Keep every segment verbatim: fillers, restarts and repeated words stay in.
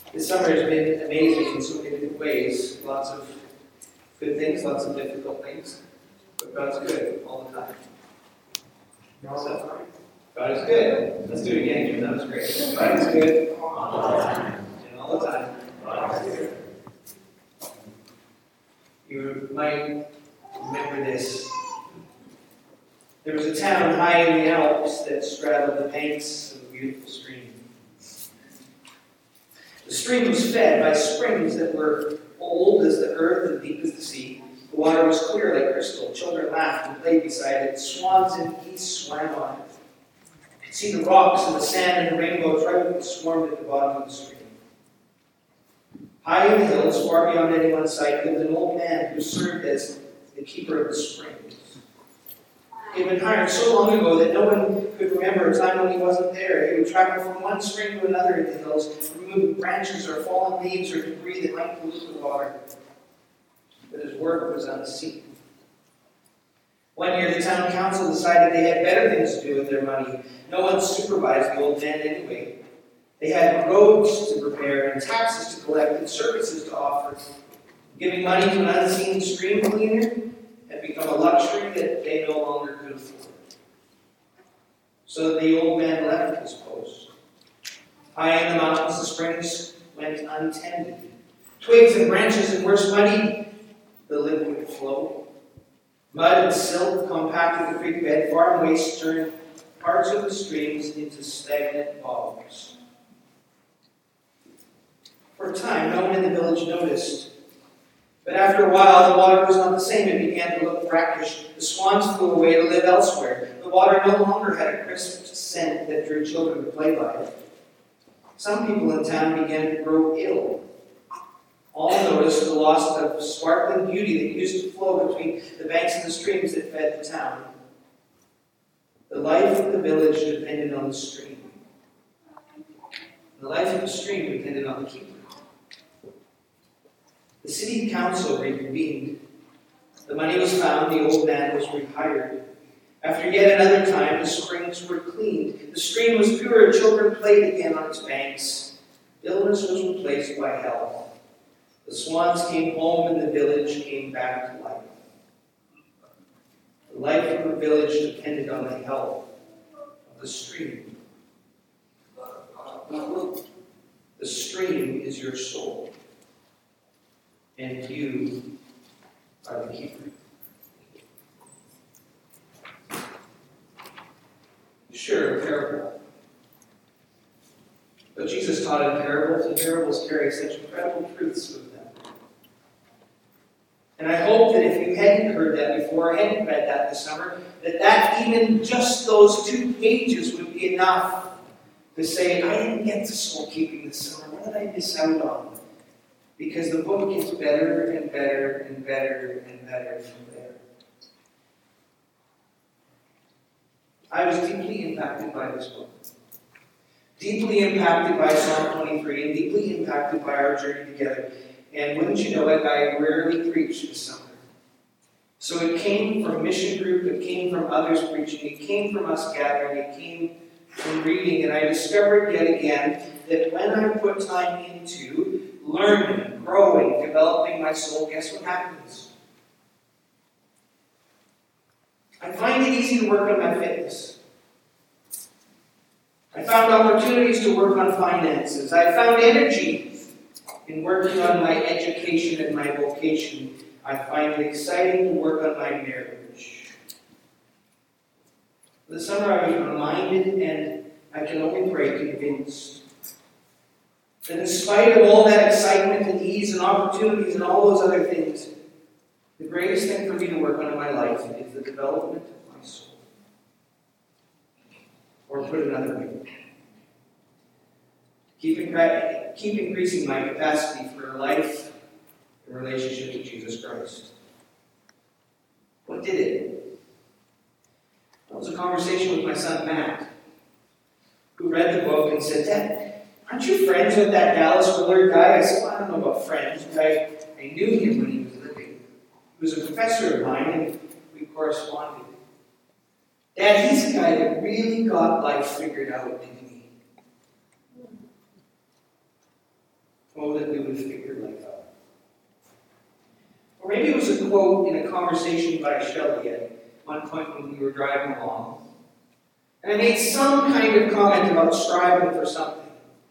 This summer has been amazing in so many different ways. Lots of good things, lots of difficult things. But God's good all the time. So, God is good. Let's do it again, Jim. That was great. God is good all the time. And all the time. God is good. You might remember this. There was a town high in the Alps that straddled the banks of a beautiful stream. The stream was fed by springs that were old as the earth and deep as the sea. The water was clear like crystal. Children laughed and played beside it. Swans and geese swam on it. You could see the rocks and the sand and the rainbow trout swarmed at the bottom of the stream. High in the hills, far beyond anyone's sight, lived an old man who served as the keeper of the springs. He had been hired so long ago that no one could remember a time when he wasn't there. He would travel from one spring to another in the hills, removing branches or fallen leaves or debris that might pollute the water. But his work was unseen. One year, the town council decided they had better things to do with their money. No one supervised the old man anyway. They had roads to repair and taxes to collect and services to offer. Giving money to an unseen stream cleaner had become a luxury that they no longer could afford. So the old man left his post. High in the mountains, the springs went untended. Twigs and branches and worse muddy, the liquid flow. Mud and silt compacted the creek bed, farm waste turned parts of the streams into stagnant bogs. For a time, no one in the village noticed. But after a while, the water was not the same. It began to look brackish. The swans flew away to live elsewhere. The water no longer had a crisp scent that drew children to play by it. Some people in town began to grow ill. All noticed the loss of sparkling beauty that used to flow between the banks of the streams that fed the town. The life of the village depended on the stream. The life of the stream depended on the keeper. The city council reconvened. The money was found, the old man was rehired. After yet another time, the springs were cleaned. The stream was pure, children played again on its banks. Illness was replaced by health. The swans came home and the village came back to life. The life of the village depended on the health of the stream. The stream is your soul. And you are the keeper. Sure, a parable. But Jesus taught in parables, and parables carry such incredible truths with them. And I hope that if you hadn't heard that before, hadn't read that this summer, that that even just those two pages would be enough to say, I didn't get to soul keeping this summer. What did I miss out on? Because the book gets better and better and better and better from there. I was deeply impacted by this book. Deeply impacted by Psalm twenty-three and deeply impacted by our journey together. And wouldn't you know it, I rarely preach this summer. So it came from mission group, it came from others preaching, it came from us gathering, it came from reading, and I discovered yet again that when I put time into learning, growing, developing my soul, guess what happens? I find it easy to work on my fitness. I found opportunities to work on finances. I found energy in working on my education and my vocation. I find it exciting to work on my marriage. This summer I was reminded, and I can only pray convinced, that in spite of all that excitement and ease and opportunities and all those other things, the greatest thing for me to work on in my life is the development of my soul. Or put another way, keep, incre- keep increasing my capacity for a life in relationship to Jesus Christ. What did it? That was a conversation with my son Matt, who read the book and said, Dad, aren't you friends with that Dallas Willard guy? I said, well, I don't know about friends, but I, I knew him when he was living. He was a professor of mine, and we corresponded. Dad, he's a guy that really got life figured out, didn't he? that we would figure life out. Or maybe it was a quote in a conversation by Shelley at one point when we were driving along. And I made some kind of comment about striving for something.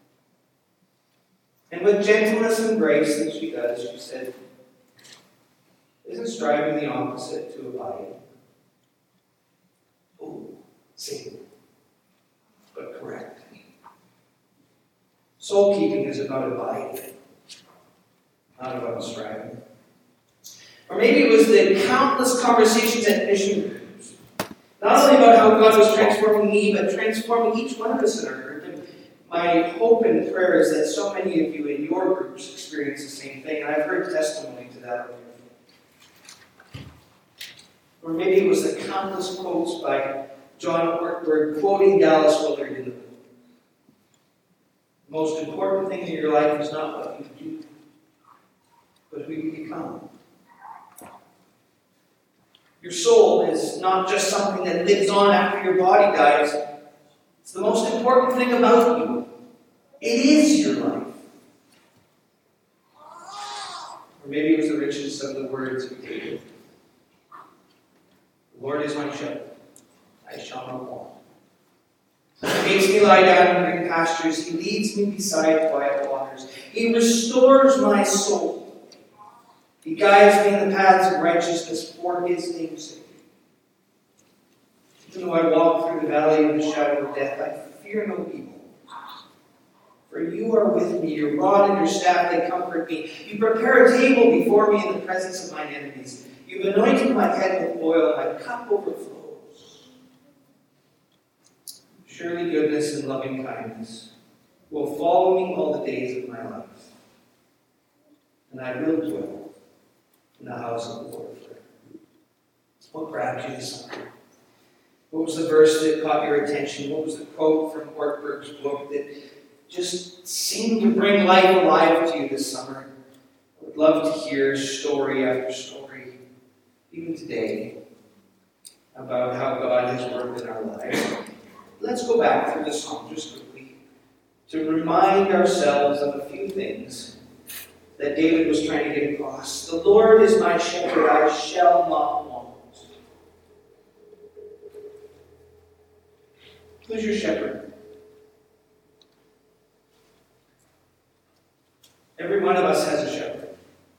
And with gentleness and grace, as she does, she said, "Isn't striving the opposite to abiding?" Oh, same, but correct. Soul keeping is about abiding, not about striving. Or maybe it was the countless conversations at mission groups, not only about how God was transforming me, but transforming each one of us in our group. And my hope and prayer is that so many of you in your groups experience the same thing, and I've heard testimony to that. Or maybe it was the countless quotes by John Ortberg quoting Dallas Willard in the book. The most important thing in your life is not what you do, but who you become. Your soul is not just something that lives on after your body dies. It's the most important thing about you. It is your life. Or maybe it was the richness of the words of David. "The Lord is my shepherd, I shall not want. He makes me lie down in green pastures. He leads me beside quiet waters. He restores my soul. He guides me in the paths of righteousness for his name's sake. Even though I walk through the valley of the shadow of death, I fear no evil. For you are with me, your rod and your staff, they comfort me. You prepare a table before me in the presence of mine enemies. You've anointed my head with oil, my cup overflows. Surely goodness and loving kindness will follow me all the days of my life, and I will dwell in the house of the Lord forever." What grabbed you this summer? What was the verse that caught your attention? What was the quote from Ortberg's book that just seemed to bring life alive to you this summer? I would love to hear story after story, even today, about how God has worked in our lives. Let's go back through the song just quickly to remind ourselves of a few things that David was trying to get across. The Lord is my shepherd, I shall not want. Who's your shepherd? Every one of us has a shepherd.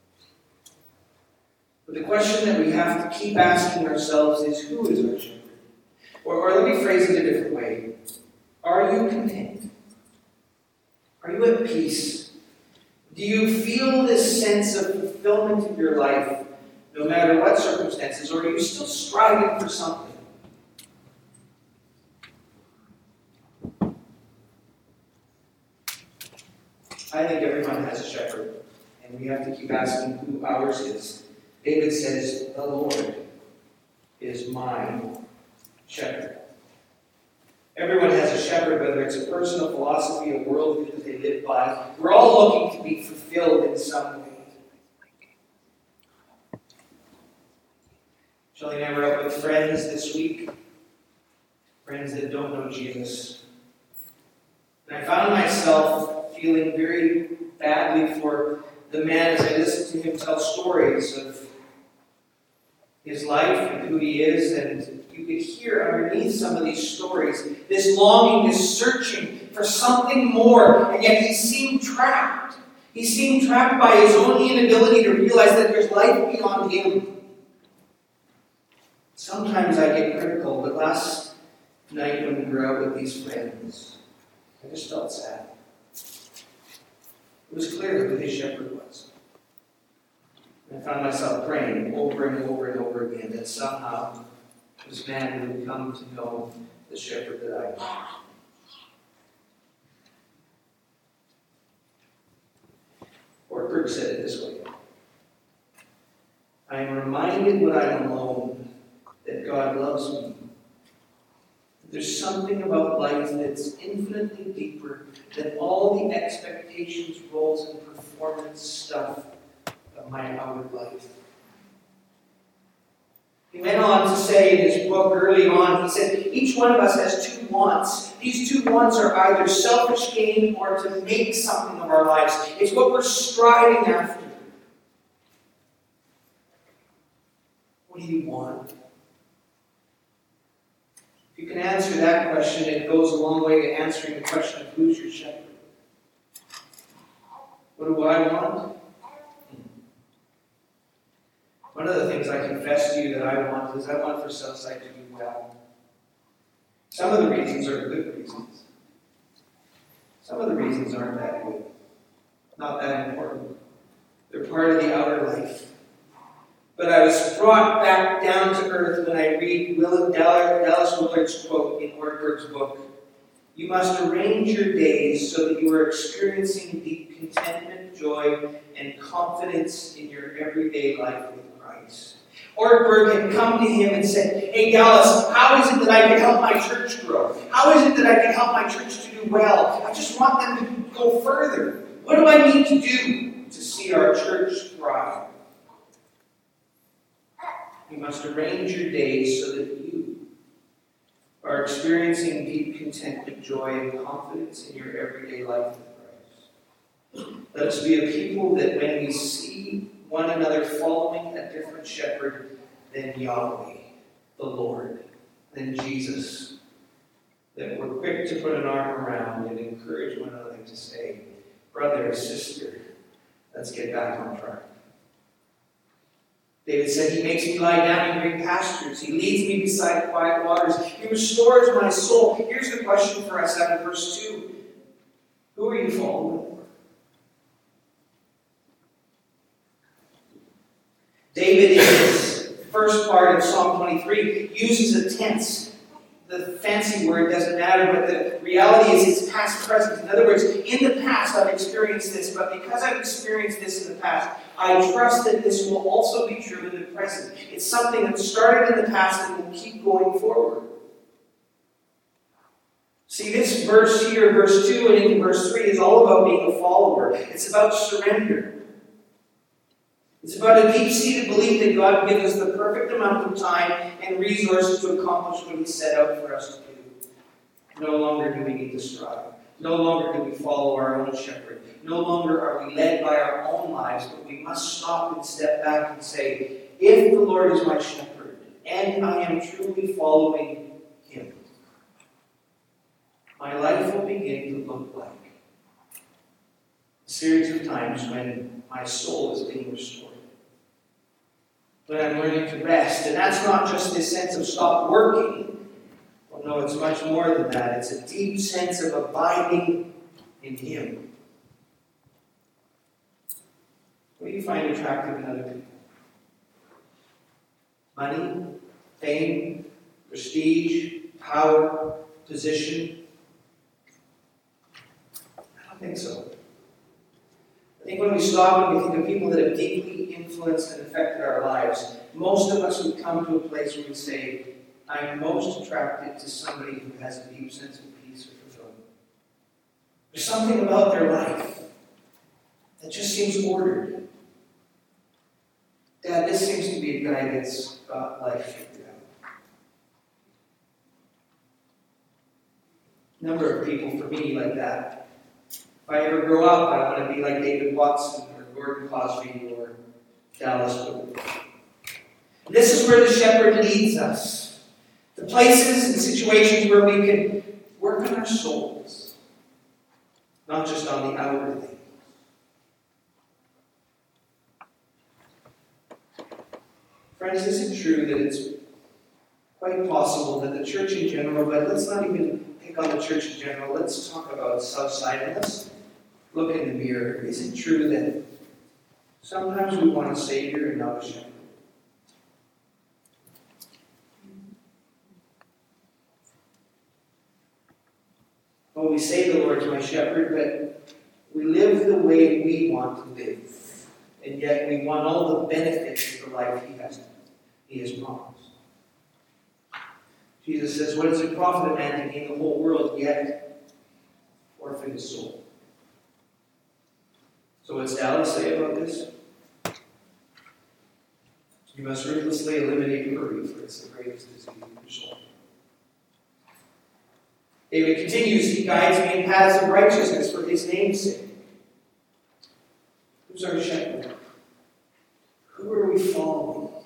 But the question that we have to keep asking ourselves is, who is our shepherd? Or, or let me phrase it a different way. Are you content? Are you at peace? Do you feel this sense of fulfillment in your life, no matter what circumstances, or are you still striving for something? I think everyone has a shepherd, and we have to keep asking who ours is. David says, "The Lord is my shepherd." Everyone has a shepherd, whether it's a person, a philosophy, a worldview that they live by. We're all looking to be fulfilled in some way. Shelley and I were out with friends this week, friends that don't know Jesus. And I found myself feeling very badly for the man as I listened to him tell stories of his life and who he is, and you could hear underneath some of these stories this longing, this searching for something more, and yet he seemed trapped. He seemed trapped by his own inability to realize that there's life beyond him. Sometimes I get critical, but last night when we were out with these friends, I just felt sad. It was clear who his shepherd was. And I found myself praying over and over and over again that somehow this man would come to know the shepherd that I am. Ortberg said it this way: "I am reminded when I'm alone that God loves me. There's something about life that's infinitely deeper than all the expectations, roles, and performance stuff of my outward life. He went on to say in his book early on, he said, each one of us has two wants. These two wants are either selfish gain or to make something of our lives. It's what we're striving after. What do you want? If you can answer that question, it goes a long way to answering the question of who's your shepherd. What do I want? One of the things I confess to you that I want is I want for Southside to do well. Some of the reasons are good reasons. Some of the reasons aren't that good. Not that important. They're part of the outer life. But I was brought back down to earth when I read Will- Dallas Willard's quote in Ortberg's book. You must arrange your days so that you are experiencing deep contentment, joy, and confidence in your everyday life with Christ. Ortberg had come to him and said, hey Dallas, how is it that I can help my church grow? How is it that I can help my church to do well? I just want them to go further. What do I need to do to see our church thrive? You must arrange your days so that you are experiencing deep contentment, joy, and confidence in your everyday life with Christ. Let us be a people that when we see one another following a different shepherd than Yahweh, the Lord, than Jesus, that we're quick to put an arm around and encourage one another to say, brother, sister, let's get back on track. David said, he makes me lie down in green pastures. He leads me beside quiet waters. He restores my soul. Here's the question for us out of verse two. Who are you following? David, in his first part of Psalm twenty-three, uses a tense. The fancy word doesn't matter, but the reality is it's past present. In other words, in the past I've experienced this, but because I've experienced this in the past, I trust that this will also be true in the present. It's something that started in the past and will keep going forward. See, this verse here, verse two and into verse three, is all about being a follower. It's about surrender. It's about a deep-seated belief that God gives us the perfect amount of time and resources to accomplish what He set out for us to do. No longer do we need to strive. No longer do we follow our own shepherd. No longer are we led by our own lives, but we must stop and step back and say, if the Lord is my shepherd, and I am truly following Him, my life will begin to look like a series of times when my soul is being restored. When I'm learning to rest. And that's not just this sense of stop working. Well, no, it's much more than that. It's a deep sense of abiding in Him. What do you find attractive in other people? Money, fame, prestige, power, position? I don't think so. I think when we stop and we think of people that have deeply influenced and affected our lives, most of us would come to a place where we say, I'm most attracted to somebody who has a deep sense of peace or fulfillment. There's something about their life that just seems ordered. Dad, this seems to be a guy that's got life figured out. A number of people for me like that. If I ever grow up, I want to be like David Watson or Gordon Cosby or Dallas Willard. This is where the shepherd leads us. The places and situations where we can work on our souls, not just on the outer things. Friends, is it true that it's quite possible that the church in general, but let's not even pick on the church in general, let's talk about Southside and let's look in the mirror. Is it true that sometimes we want a Savior and not a shepherd? Well, we say the Lord's my shepherd, but we live the way we want to live. And yet we want all the benefits of the life He has, He has promised. Jesus says, what does it profit a man to gain the whole world, yet forfeit his soul? So what's Dallas say about this? You must ruthlessly eliminate worry, for it's the greatest disease of your soul. David continues, he guides me in paths of righteousness for his name's sake. Who's our shepherd? Who are we following? Or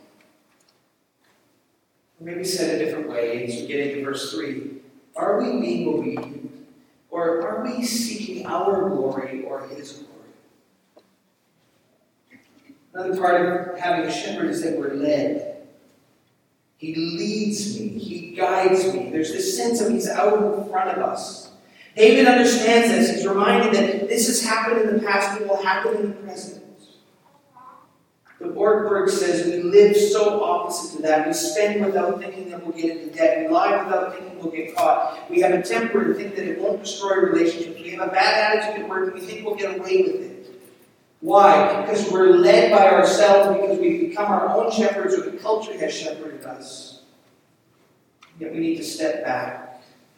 maybe said a different way, as we get into verse three. Are we being obedient? Or are we seeking our glory or his glory? Another part of having a shepherd is that we're led. He leads me. He guides me. There's this sense of he's out in front of us. David understands this. He's reminded that this has happened in the past and will happen in the present. The Ortberg says we live so opposite to that. We spend without thinking that we'll get into debt. We lie without thinking we'll get caught. We have a temper and think that it won't destroy relationships. We have a bad attitude at work and we think we'll get away with it. Why? Because we're led by ourselves, because we've become our own shepherds, or the culture has shepherded us. Yet we need to step back.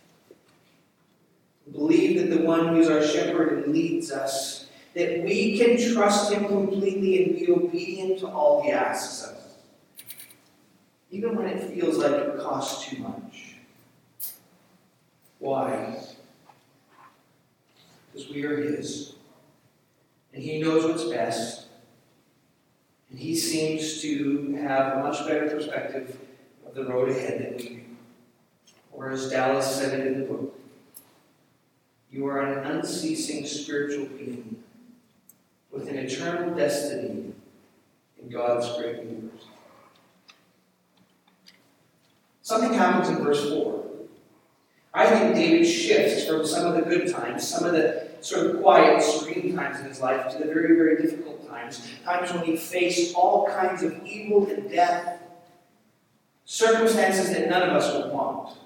Believe that the one who is our shepherd and leads us, that we can trust him completely and be obedient to all he asks of us. Even when it feels like it costs too much. Why? Because we are his. And he knows what's best. And he seems to have a much better perspective of the road ahead than we do. Or as Dallas said it in the book, you are an unceasing spiritual being with an eternal destiny in God's great universe. Something happens in verse four. I think David shifts from some of the good times, some of the sort of quiet, serene times in his life, to the very, very difficult times, times when he faced all kinds of evil and death, circumstances that none of us would want.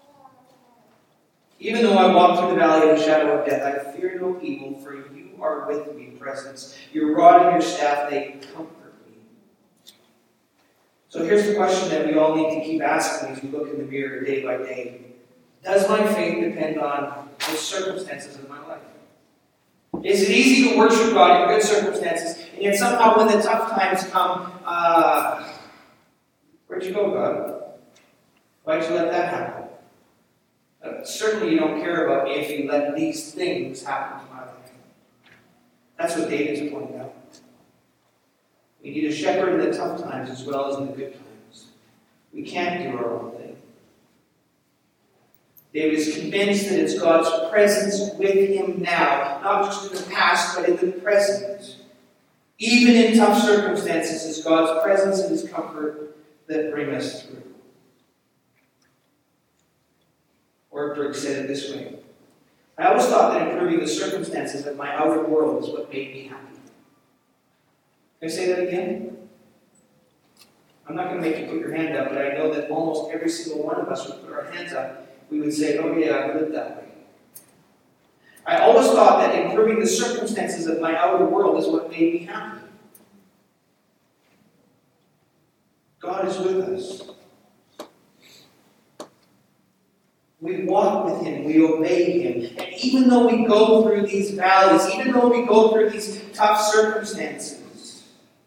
Even though I walk through the valley of the shadow of death, I fear no evil, for you are with me, presence. Your rod and your staff, they comfort me. So here's the question that we all need to keep asking as we look in the mirror day by day. Does my faith depend on the circumstances of my life? Is it easy to worship God in good circumstances, and yet somehow when the tough times come, uh, where'd you go, God? Why'd you let that happen? Uh, certainly you don't care about me if you let these things happen to my life. That's what David's pointing out. We need a shepherd in the tough times as well as in the good times. We can't do our own thing. David is convinced that it's God's presence with him now, not just in the past, but in the present. Even in tough circumstances, it's God's presence and his comfort that bring us through. Ortberg said it this way. I always thought that improving the circumstances of my outer world is what made me happy. Can I say that again? I'm not going to make you put your hand up, but I know that almost every single one of us would put our hands up. We would say, oh yeah, I lived that way. I always thought that improving the circumstances of my outer world is what made me happy. God is with us. We walk with him, we obey him. And even though we go through these valleys, even though we go through these tough circumstances,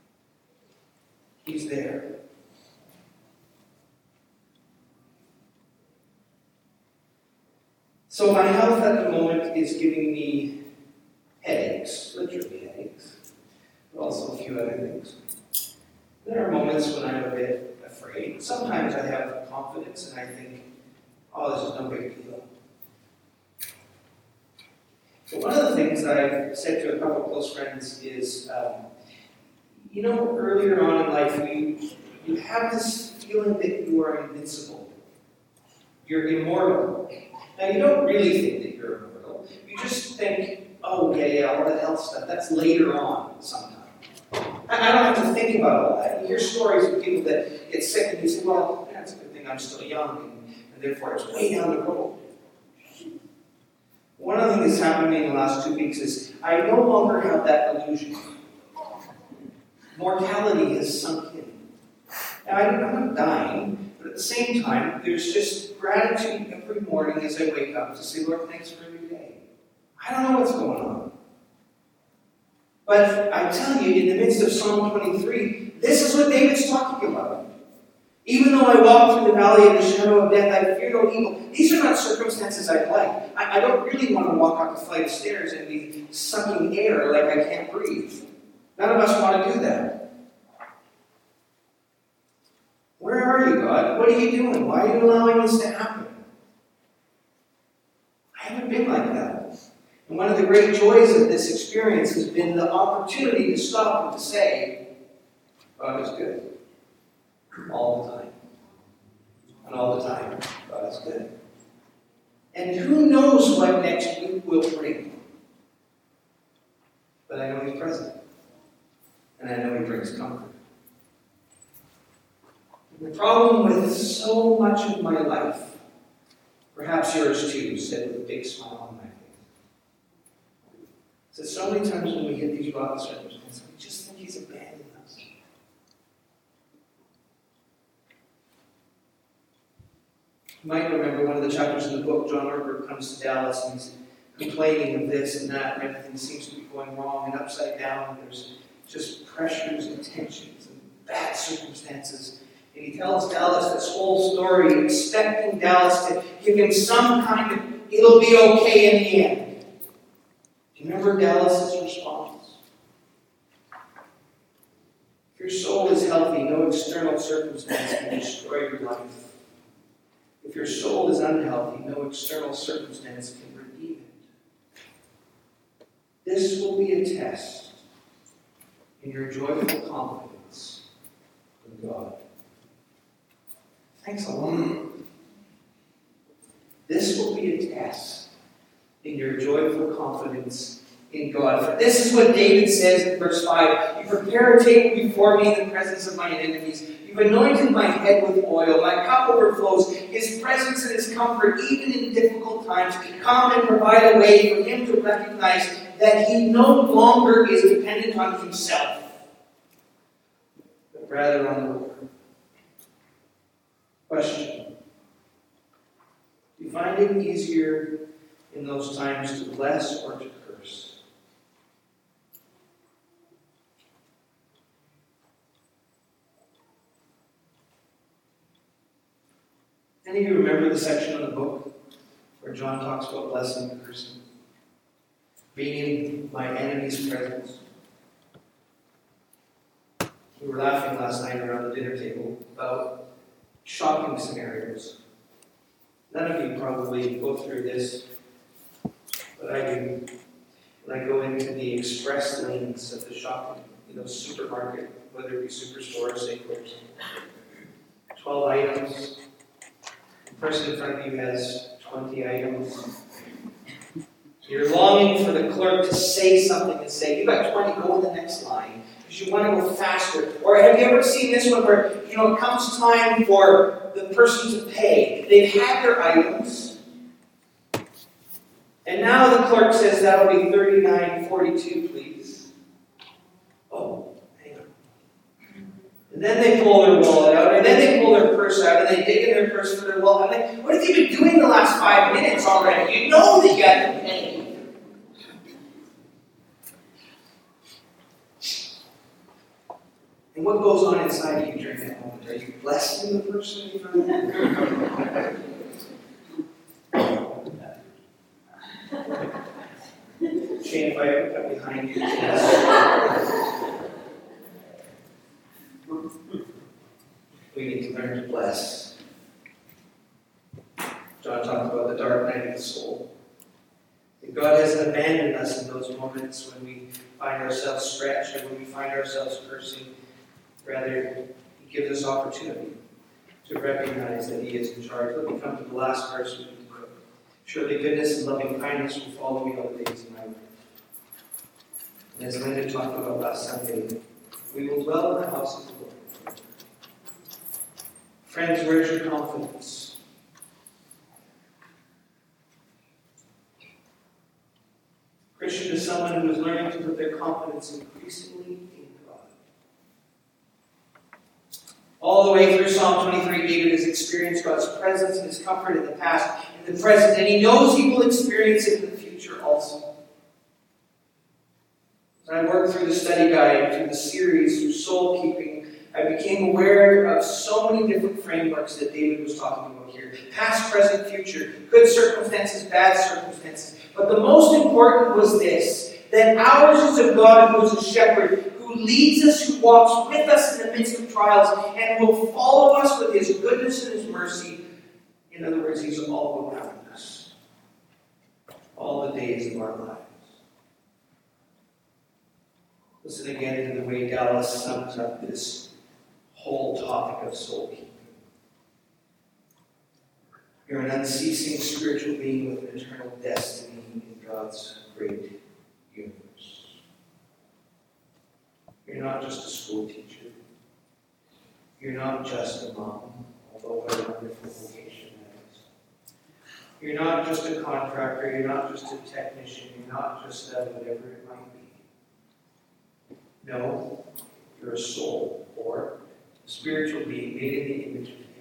he's there. So my health at the moment is giving me headaches, literally headaches, but also a few other things. There are moments when I'm a bit afraid. Sometimes I have confidence and I think, oh, this is no big deal. But one of the things that I've said to a couple of close friends is, um, you know, earlier on in life, you, you have this feeling that you are invincible. You're immortal. Now, you don't really think that you're immortal. You just think, oh, yeah, yeah, all the health stuff, that's later on sometime. I don't have to think about all that. You hear stories of people that get sick and you say, well, that's a good thing I'm still young, and, and therefore it's way down the road. One of the things that's happened to me in the last two weeks is I no longer have that illusion. Mortality has sunk in. Now, I'm not dying, but at the same time, there's just gratitude every morning as I wake up to say, Lord, thanks for every day. I don't know what's going on. But I tell you, in the midst of Psalm twenty-three, this is what David's talking about. Even though I walk through the valley of the shadow of death, I fear no evil. These are not circumstances I like. I, I don't really want to walk up a flight of stairs and be sucking air like I can't breathe. None of us want to do that. Where are you, God? What are you doing? Why are you allowing this to happen? I haven't been like that. And one of the great joys of this experience has been the opportunity to stop and to say, God is good. All the time. And all the time, God is good. And who knows what next week will bring? But I know He's present. And I know He brings comfort. The problem with so much of my life, perhaps yours too, said with a big smile on my face, is that so many times when we hit these rock circumstances, we just think He's abandoned us. You might remember one of the chapters in the book, John Ortberg comes to Dallas and he's complaining of this and that, and everything seems to be going wrong and upside down, and there's just pressures and tensions and bad circumstances. And he tells Dallas this whole story, expecting Dallas to give him some kind of, it'll be okay in the end. Do you remember Dallas's response? If your soul is healthy, no external circumstance can destroy your life. If your soul is unhealthy, no external circumstance can redeem it. This will be a test in your joyful confidence in God. Thanks a lot. This will be a test in your joyful confidence in God. For this is what David says in verse five. You prepare a table before me in the presence of my enemies. You've anointed my head with oil. My cup overflows. His presence and His comfort, even in difficult times, come and provide a way for him to recognize that he no longer is dependent on himself, but rather on the Lord. Question. Do you find it easier in those times to bless or to curse? Any of you remember the section of the book where John talks about blessing and cursing? Being in my enemy's presence. We were laughing last night around the dinner table about shopping scenarios. None of you probably go through this, but I do. When I go into the express lanes of the shopping, you know, supermarket, whether it be superstore or Safeway, twelve items. The person in front of you has twenty items. You're longing for the clerk to say something and say, "You got twenty, go in the next line." Because you want to go faster. Or have you ever seen this one where, you know, it comes time for the person to pay. They've had their items. And now the clerk says, "That'll be thirty-nine forty-two, please." Oh, hang on. And then they pull their wallet out, and then they pull their purse out, and they dig in their purse for their wallet. I'm like, what have you been doing the last five minutes already? You know that you got to pay. And what goes on inside of you during that moment? Are you blessing the person in front of you? Shane, if I ever cut behind you, yes. We need to learn to bless. John talked about the dark night of the soul. And God hasn't abandoned us in those moments when we find ourselves stretched or when we find ourselves cursing. Rather, He gives us opportunity to recognize that He is in charge. Let me come to the last verse we need to quote. Surely goodness and loving kindness will follow me all the days of my life. And as Linda talked about last Sunday, we will dwell in the house of the Lord. Friends, where's your confidence? Christian is someone who is learning to put their confidence increasingly in God. All the way through Psalm twenty-three, David has experienced God's presence and His comfort in the past, in the present, and he knows he will experience it in the future also. As I work through the study guide, through the series, through soul keeping, I became aware of so many different frameworks that David was talking about here. Past, present, future, good circumstances, bad circumstances. But the most important was this, that ours is a God who is a shepherd, who leads us, who walks with us in the midst of trials, and will follow us with his goodness and his mercy. In other words, he's all around us, all the days of our lives. Listen again to the way Dallas sums up this whole topic of soul keeping. You're an unceasing spiritual being with an eternal destiny in God's great universe. You're not just a school teacher. You're not just a mom, although what a wonderful vocation that is. You're not just a contractor. You're not just a technician. You're not just a whatever it might be. No, you're a soul, or a spiritual being made in the image of Him.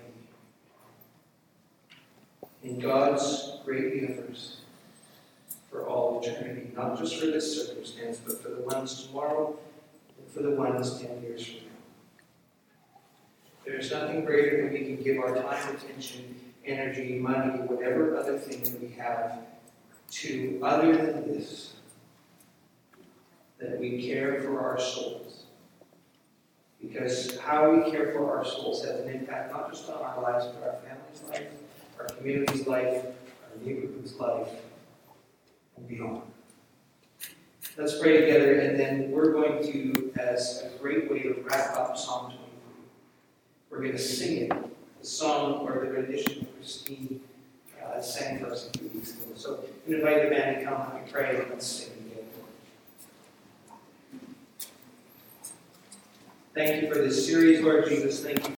In God's great universe for all eternity, not just for this circumstance, but for the ones tomorrow and for the ones ten years from now. There's nothing greater that we can give our time, attention, energy, money, whatever other thing that we have to other than this, that we care for our souls. Because how we care for our souls has an impact not just on our lives, but our family's life, our community's life, our neighborhood's life, and beyond. Let's pray together, and then we're going to, as a great way to wrap up Psalm twenty-three, we're going to sing it, the song or the rendition Christine uh, sang for us a few weeks ago. So I'm going to invite the band to come and pray and let's sing together. Thank you for this series, Lord Jesus. Thank you.